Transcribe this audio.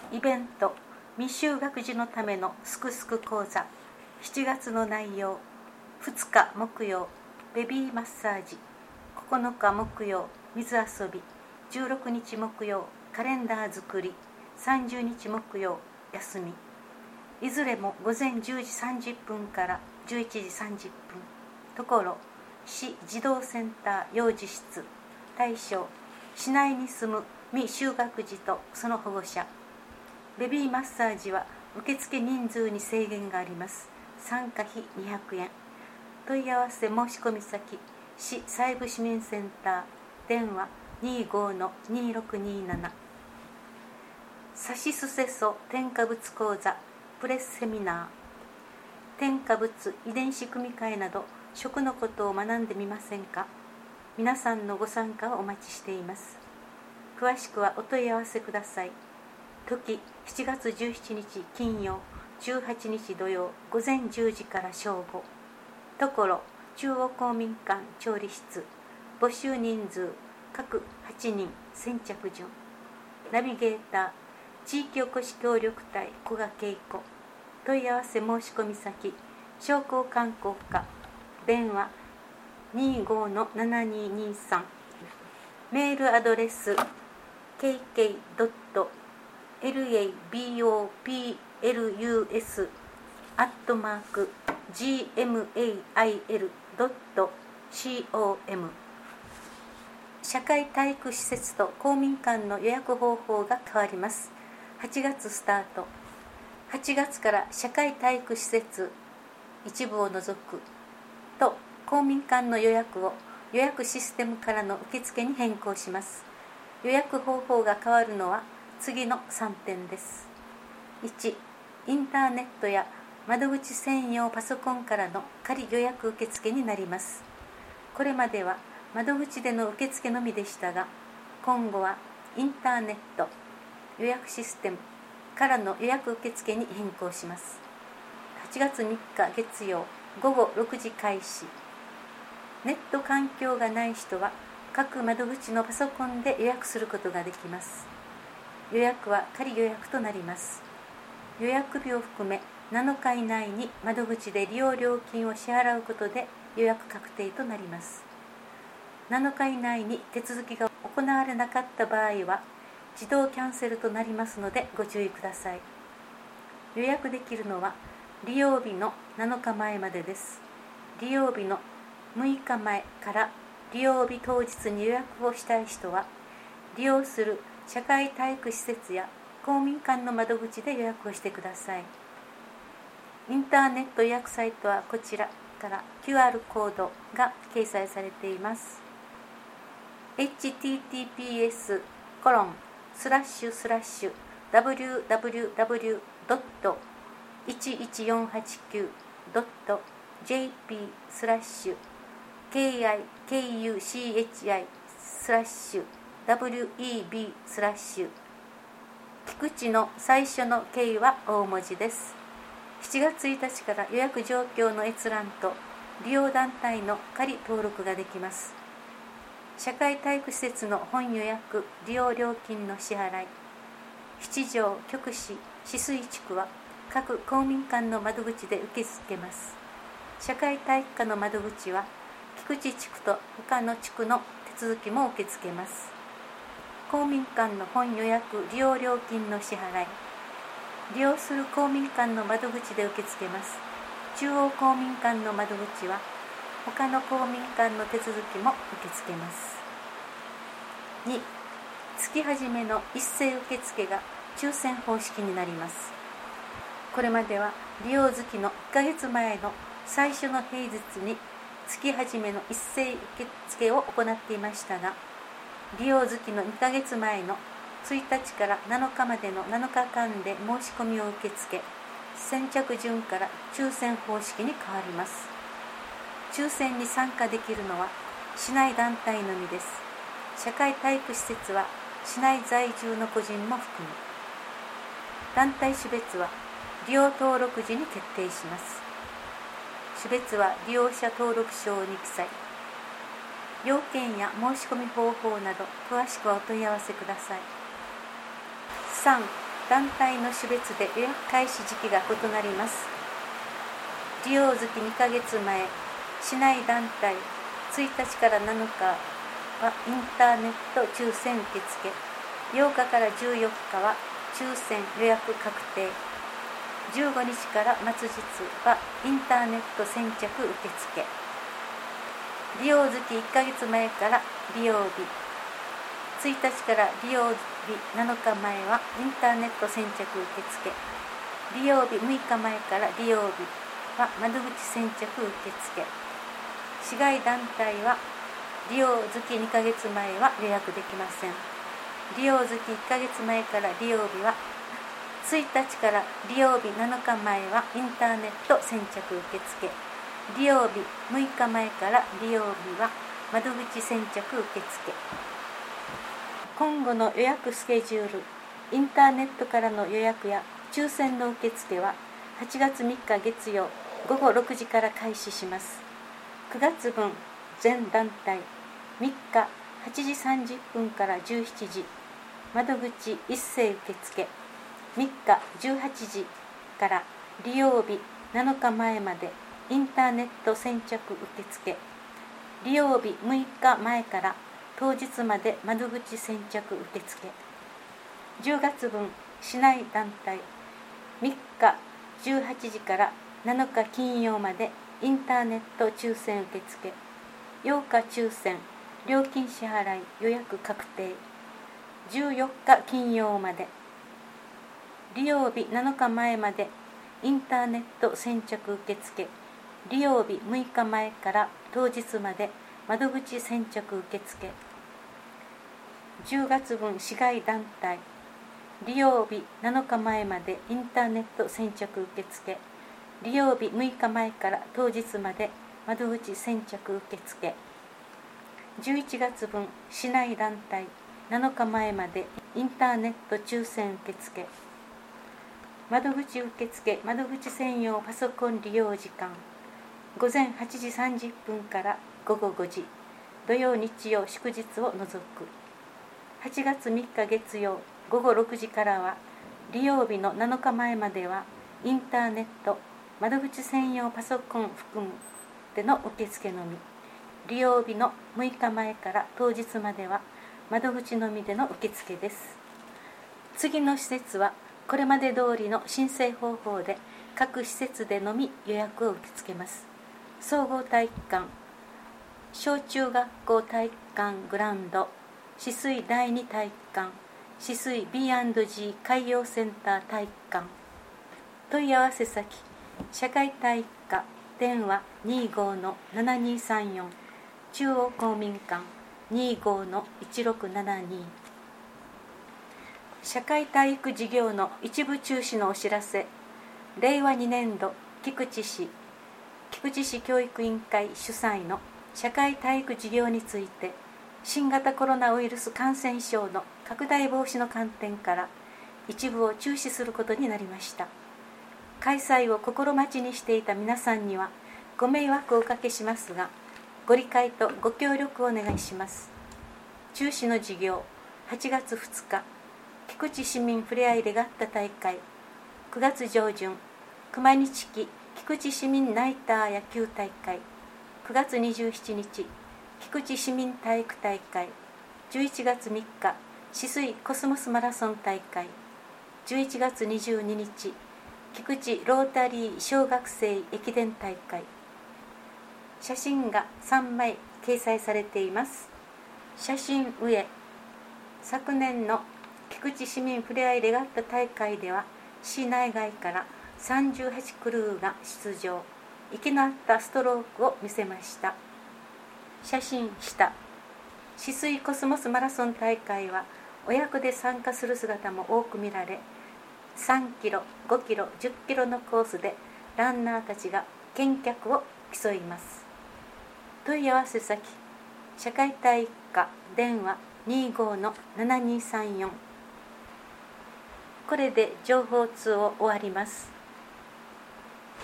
イベント未就学児のためのすくすく講座。7月の内容、2日木曜ベビーマッサージ、9日木曜水遊び、16日木曜カレンダー作り、30日木曜休み。いずれも午前10時30分から11時30分。ところ、市児童センター幼児室。対象、市内に住む未就学児とその保護者。ベビーマッサージは受付人数に制限があります。参加費200円。問い合わせ申し込み先、市西部市民センター、電話 25-2627。さしすせそ添加物講座プレスセミナー。添加物遺伝子組み換えなど食のことを学んでみませんか。皆さんのご参加をお待ちしています。詳しくはお問い合わせください。時7月17日金曜、18日土曜午前10時から正午。ところ、中央公民館調理室。募集人数各8人、先着順。ナビゲーター、地域おこし協力隊古賀恵子。問い合わせ申し込み先、商工観光課。電話 25-7223。メールアドレス kk.labopulus@gmail.com。 社会体育施設と公民館の予約方法が変わります。8月スタート。8月から社会体育施設一部を除くと公民館の予約を予約システムからの受付に変更します。予約方法が変わるのは次の3点です。1、インターネットや窓口専用パソコンからの仮予約受付になります。これまでは窓口での受付のみでしたが、今後はインターネット予約システムからの予約受付に変更します。8月3日月曜午後6時開始。ネット環境がない人は各窓口のパソコンで予約することができます。予約は仮予約となります。予約日を含め7日以内に窓口で利用料金を支払うことで予約確定となります。7日以内に手続きが行われなかった場合は自動キャンセルとなりますのでご注意ください。予約できるのは利用日の7日前までです。利用日の6日前から利用日当日に予約をしたい人は、利用する社会体育施設や公民館の窓口で予約をしてください。インターネット予約サイトはこちらから QR コードが掲載されています。https://www.11489.jp/kuchi/web/ 菊池の最初の K は大文字です。7月1日から予約状況の閲覧と利用団体の仮登録ができます。社会体育施設の本予約利用料金の支払い、七条極市止水地区は各公民館の窓口で受け付けます。社会体育課の窓口は菊池地区と他の地区の手続きも受け付けます。公民館の本予約利用料金の支払い、利用する公民館の窓口で受け付けます。中央公民館の窓口は他の公民館の手続きも受け付けます。2、月始めの一斉受付が抽選方式になります。これまでは利用月の1ヶ月前の最初の平日に月始めの一斉受付を行っていましたが、利用月の2ヶ月前の1日から7日までの7日間で申し込みを受け付け、先着順から抽選方式に変わります。抽選に参加できるのは市内団体のみです。社会体育施設は市内在住の個人も含む。団体種別は利用登録時に決定します。種別は利用者登録証に記載。要件や申し込み方法など詳しくはお問い合わせください。3. 団体の種別で予約開始時期が異なります。利用月2ヶ月前、市内団体1日から7日はインターネット抽選受付、8日から14日は抽選予約確定、15日から末日はインターネット先着受付。利用月1ヶ月前から利用日、1日から利用日7日前はインターネット先着受付、利用日6日前から利用日は窓口先着受付。市外団体は利用月2ヶ月前は予約できません。利用月1ヶ月前から利用日は1日から利用日7日前はインターネット先着受付、利用日6日前から利用日は窓口先着受付。今後の予約スケジュール、インターネットからの予約や抽選の受付は8月3日月曜午後6時から開始します。9月分全団体3日8時30分から17時、窓口一斉受付、3日18時から利用日7日前までインターネット先着受付、利用日6日前から当日まで窓口先着受付。10月分市内団体3日18時から7日金曜までインターネット抽選受付、8日抽選料金支払い予約確定、14日金曜まで、利用日7日前までインターネット先着受付、利用日6日前から当日まで窓口先着受付。10月分市外団体利用日7日前までインターネット先着受付、利用日6日前から当日まで窓口先着受付。11月分市内団体7日前までインターネット抽選受付、窓口受付窓口専用パソコン利用時間午前8時30分から午後5時、土曜日曜祝日を除く。8月3日月曜午後6時からは利用日の7日前まではインターネット窓口専用パソコン含むでの受付のみ、利用日の6日前から当日までは窓口のみでの受付です。次の施設はこれまで通りの申請方法で各施設でのみ予約を受け付けます。総合体育館、小中学校体育館グラウンド、止水第2体育館、止水 B&G 海洋センター体育館。問い合わせ先、社会体育課、電話 25-7234、中央公民館 25-1672。社会体育事業の一部中止のお知らせ。令和2年度菊池市教育委員会主催の社会体育事業について、新型コロナウイルス感染症の拡大防止の観点から一部を中止することになりました。開催を心待ちにしていた皆さんにはご迷惑をおかけしますが、ご理解とご協力をお願いします。中止の事業、8月2日菊池市民ふれあいレガッタ大会、9月上旬熊日記菊池市民ナイター野球大会、9月27日菊池市民体育大会、11月3日止水コスモスマラソン大会、11月22日菊池ロータリー小学生駅伝大会。写真が3枚掲載されています。写真上、昨年の菊池市民ふれあいレガッタ大会では市内外から38クルーが出場、息の合ったストロークを見せました。写真下、止水コスモスマラソン大会は親子で参加する姿も多く見られ、3キロ、5キロ、10キロのコースでランナーたちが健脚を競います。問い合わせ先、社会体育課、電話 25-7234。これで情報通を終わります。